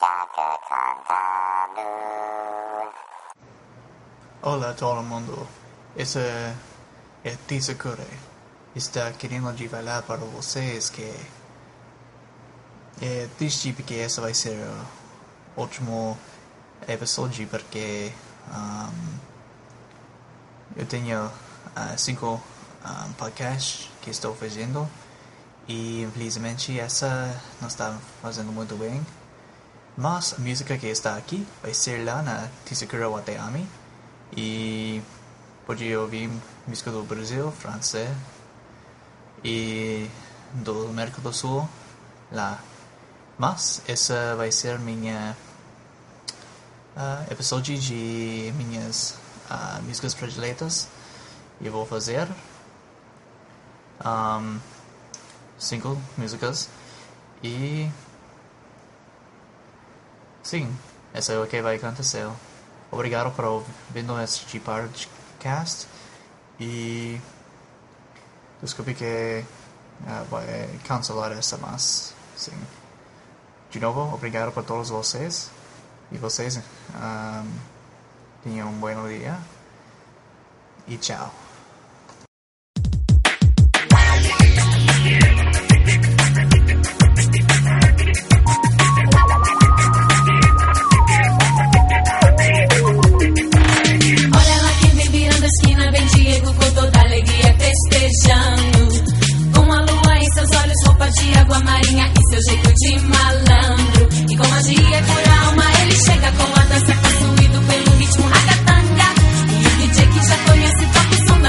Chaka contando. Hola a todo el mundo, esse é Tisakure. Está querendo falar para vocês que desde que esse vai ser o último episódio, porque eu tenho 5 podcasts que estou fazendo e infelizmente essa não está fazendo muito bem, mas a música que está aqui vai ser lá na Tisakure Watayami e pode ouvir música do Brasil, França e do América do Sul lá. Mas essa vai ser minha episódio de minhas músicas prediletas. Eu vou fazer 5 músicas e sim, essa é o que vai acontecer. Obrigado por ouvindo este podcast e desculpe que vai cancelar essa, mas sim. De novo, obrigado por todos vocês e vocês tenham um bom dia e tchau. De água marinha e seu jeito de malandro. E com magia por alma ele chega com a dança possuído pelo ritmo ragatanga. E o DJ que já conhece toca o som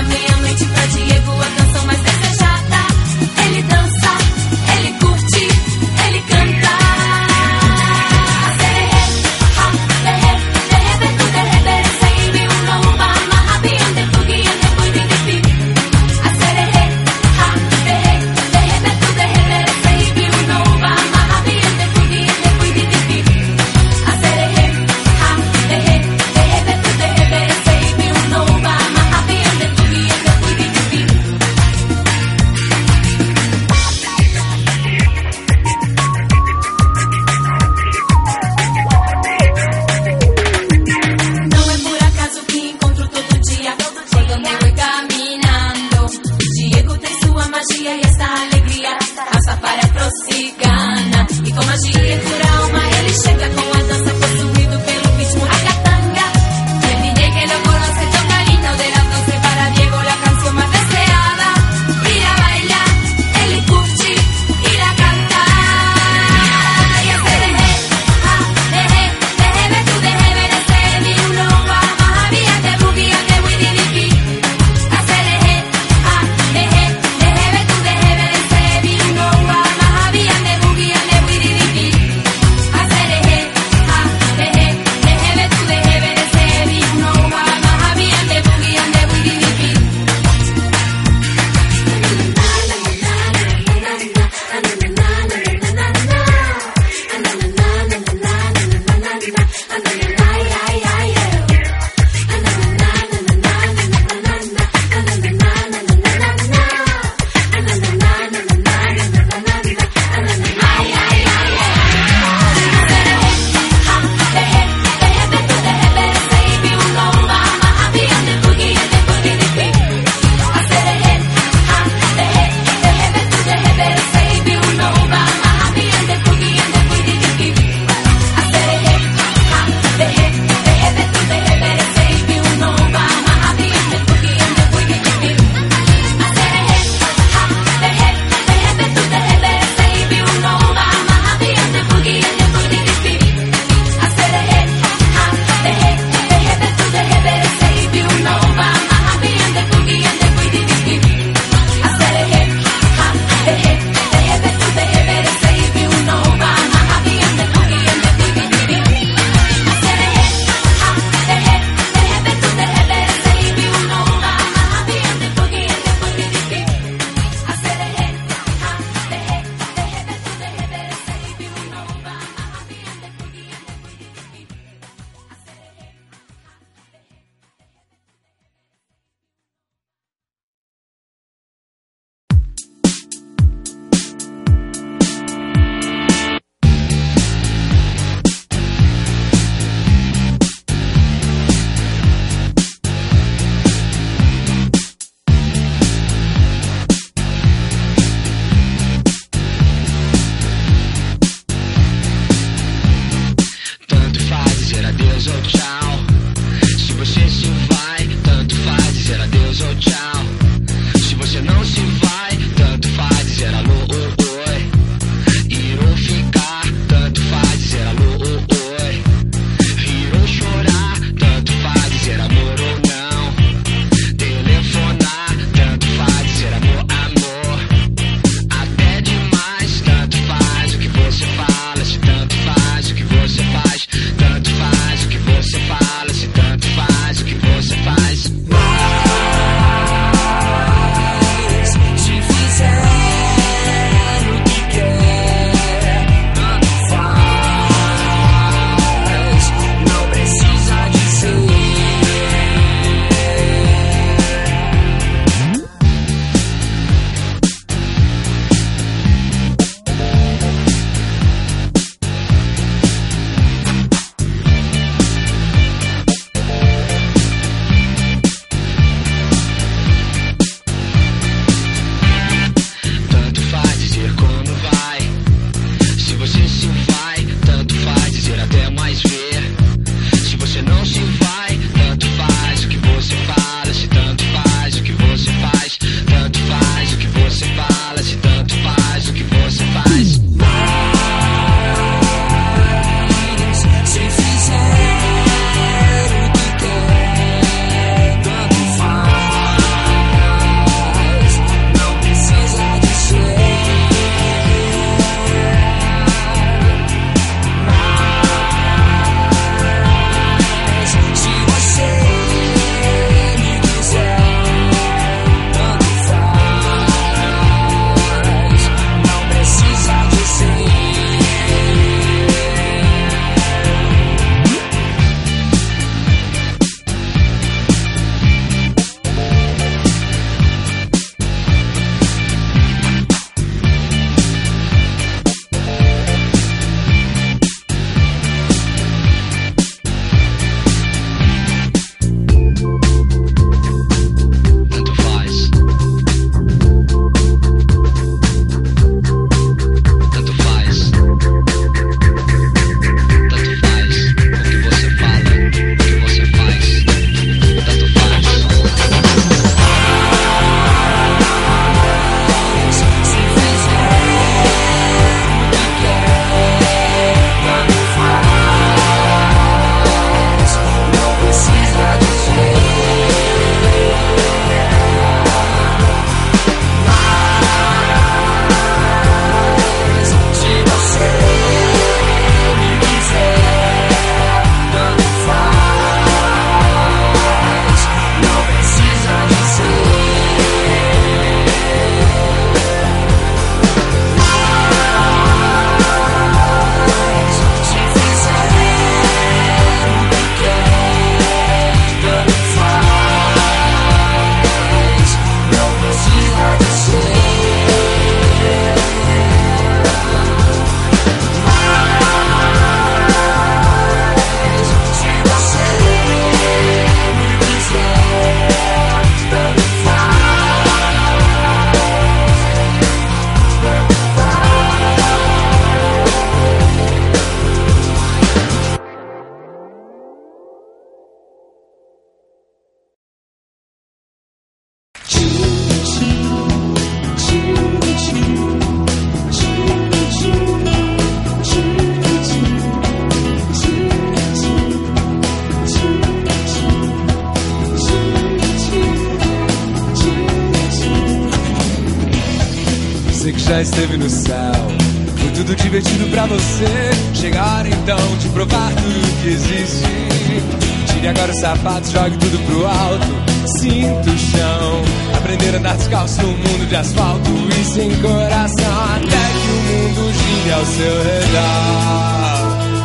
já esteve no céu. Foi tudo divertido pra você. Chega a hora então de provar tudo que existe. Tire agora os sapatos, jogue tudo pro alto. Sinta o chão, aprender a andar descalço num mundo de asfalto e sem coração, até que o mundo gire ao seu redor.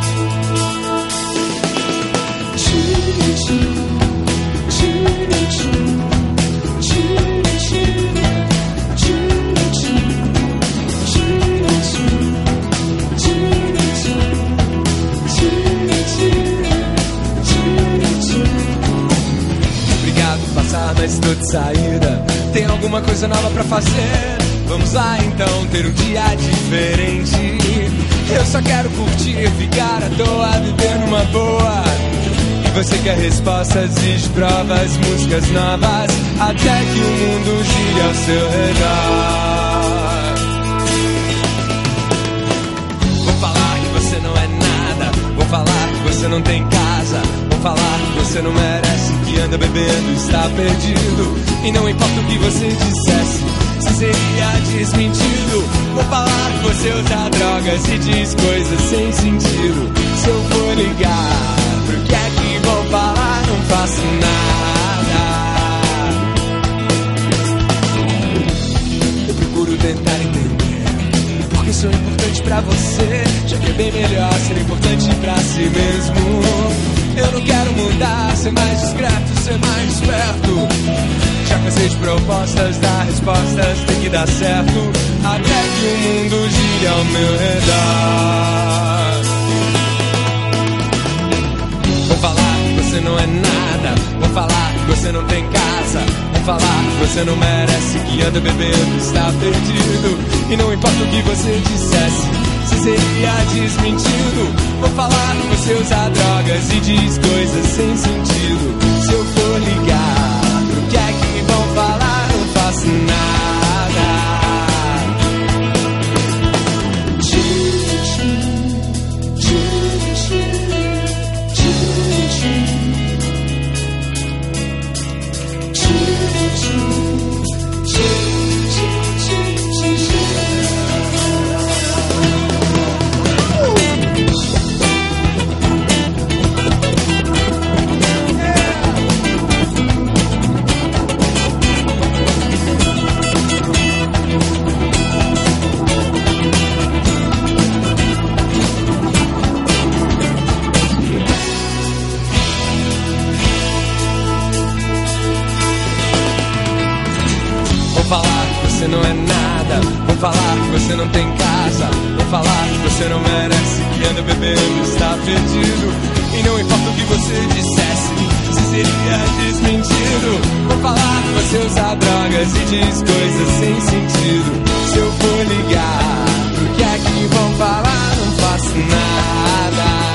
Mas estou de saída, tem alguma coisa nova pra fazer? Vamos lá então ter um dia diferente. Eu só quero curtir, ficar à toa, viver numa boa. E você quer respostas, exige provas, músicas novas, até que o mundo gire ao seu redor. Vou falar que você não é nada, vou falar que você não tem casa, vou falar que você não merece, que anda bebendo, está perdido. E não importa o que você dissesse, se seria desmentido. Vou falar que você usa drogas e diz coisas sem sentido. Se eu for ligar, pro que é que vou falar? Não faço nada. Eu procuro tentar entender porque sou importante pra você, já que é bem melhor ser importante pra si mesmo. Eu não quero mudar, ser mais discreto, ser mais esperto. Já cansei de propostas, dar respostas, tem que dar certo, até que o mundo gire ao meu redor. Vou falar que você não é nada, vou falar que você não tem casa, vou falar que você não merece, que anda bebendo, está perdido. E não importa o que você dissesse, se seria desmentido. Vou falar que você usa drogas e diz coisas sem sentido. Se eu for ligar, pro que é que vão falar? Não faço nada. Você não é nada, vou falar que você não tem casa, vou falar que você não merece, que anda bebendo, está perdido. E não importa o que você dissesse, se seria desmentido. Vou falar que você usa drogas e diz coisas sem sentido. Se eu for ligar, pro que é que vão falar? Não faço nada.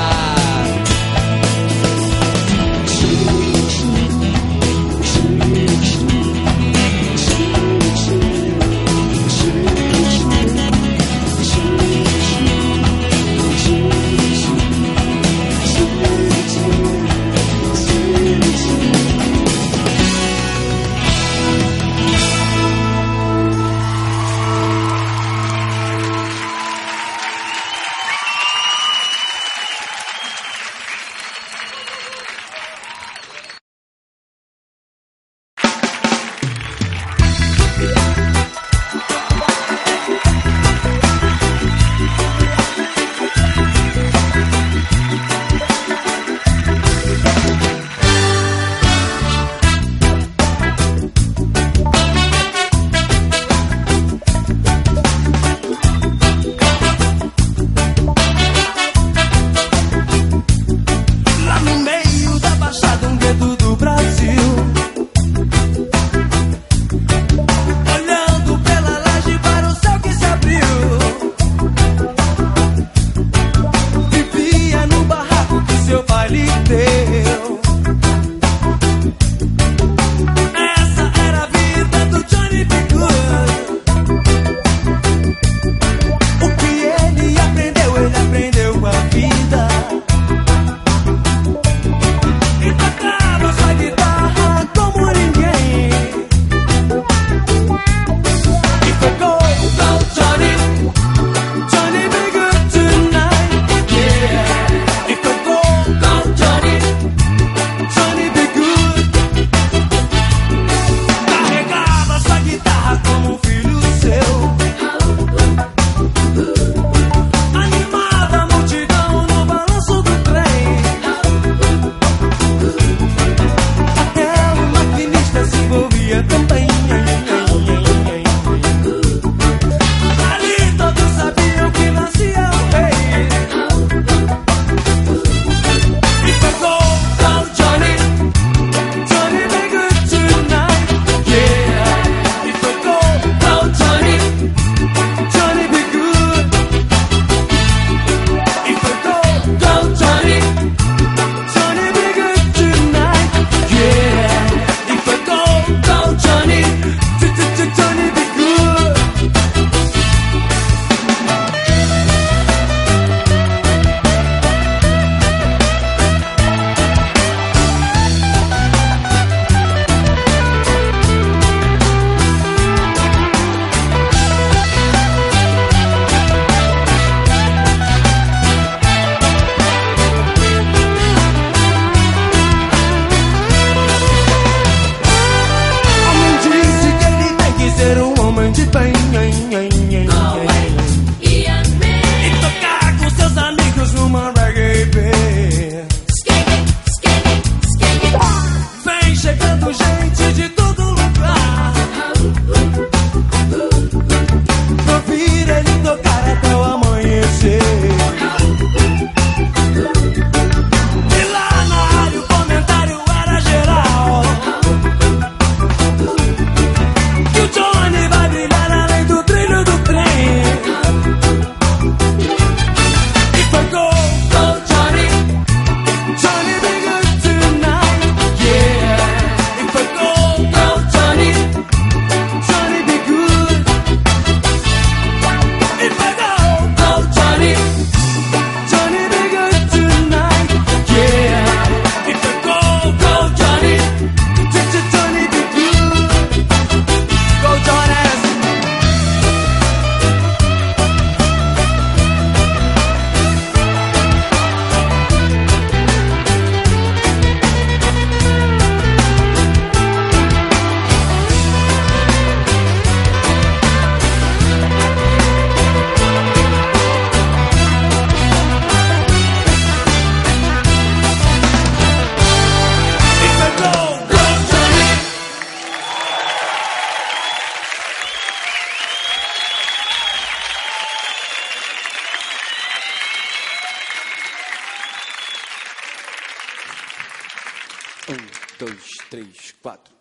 1, 2, 3, 4.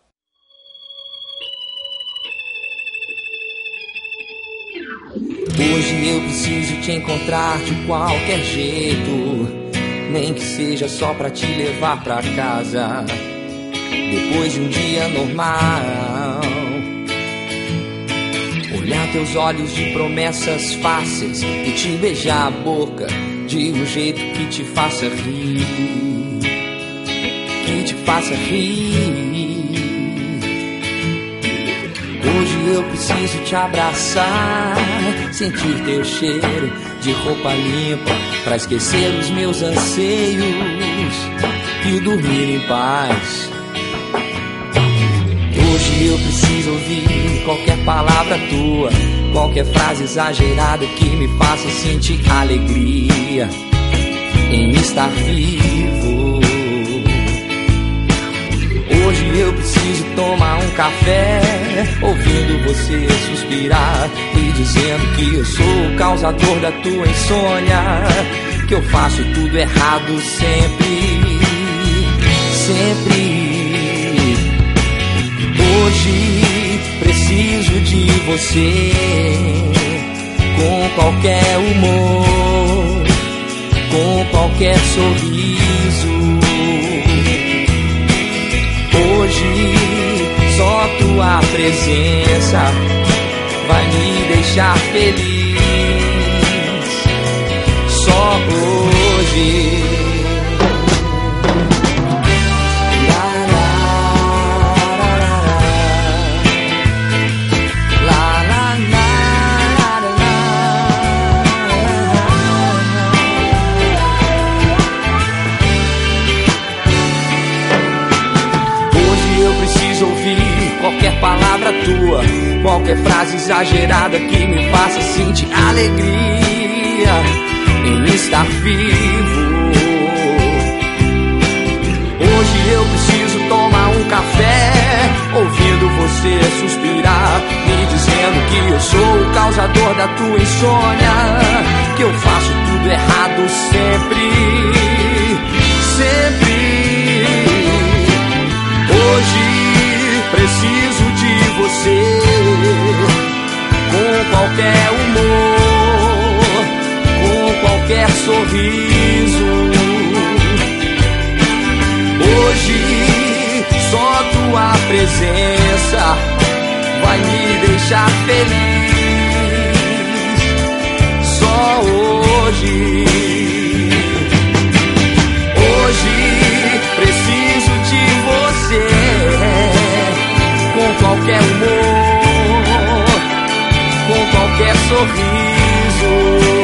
Hoje eu preciso te encontrar de qualquer jeito, nem que seja só pra te levar pra casa, depois de um dia normal. Olhar teus olhos de promessas fáceis e te beijar a boca de um jeito que te faça rir, que te faça rir. Hoje eu preciso te abraçar, sentir teu cheiro de roupa limpa, pra esquecer os meus anseios e dormir em paz. Hoje eu preciso ouvir qualquer palavra tua, qualquer frase exagerada que me faça sentir alegria em estar vivo. Hoje eu preciso tomar um café, ouvindo você suspirar e dizendo que eu sou o causador da tua insônia, que eu faço tudo errado sempre, sempre. Hoje preciso de você, com qualquer humor, com qualquer sorriso. Hoje só tua presença vai me deixar feliz. Só hoje. Qualquer palavra tua, qualquer frase exagerada que me faça sentir alegria em estar vivo. Hoje eu preciso tomar um café, ouvindo você suspirar, me dizendo que eu sou o causador da tua insônia, que eu faço tudo errado sempre, sempre. Hoje preciso de você, com qualquer humor, com qualquer sorriso. Hoje só tua presença vai me deixar feliz. Só hoje. Hoje preciso de você, com qualquer humor, com qualquer sorriso.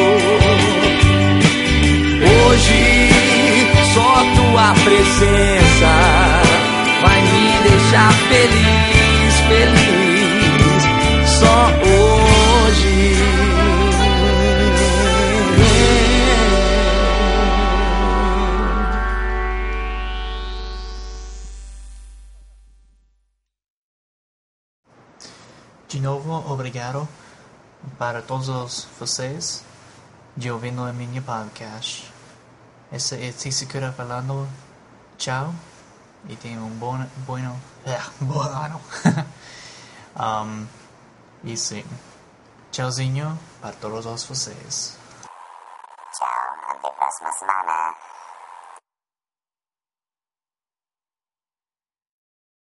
Hoje só tua presença vai me deixar feliz, feliz. Só hoje. De novo, obrigado para todos vocês de ouvindo a minha podcast. Esse é Tissicura falando. Tchau e tenham um bom ano. E sim, tchauzinho para todos vocês. Tchau, até a próxima semana.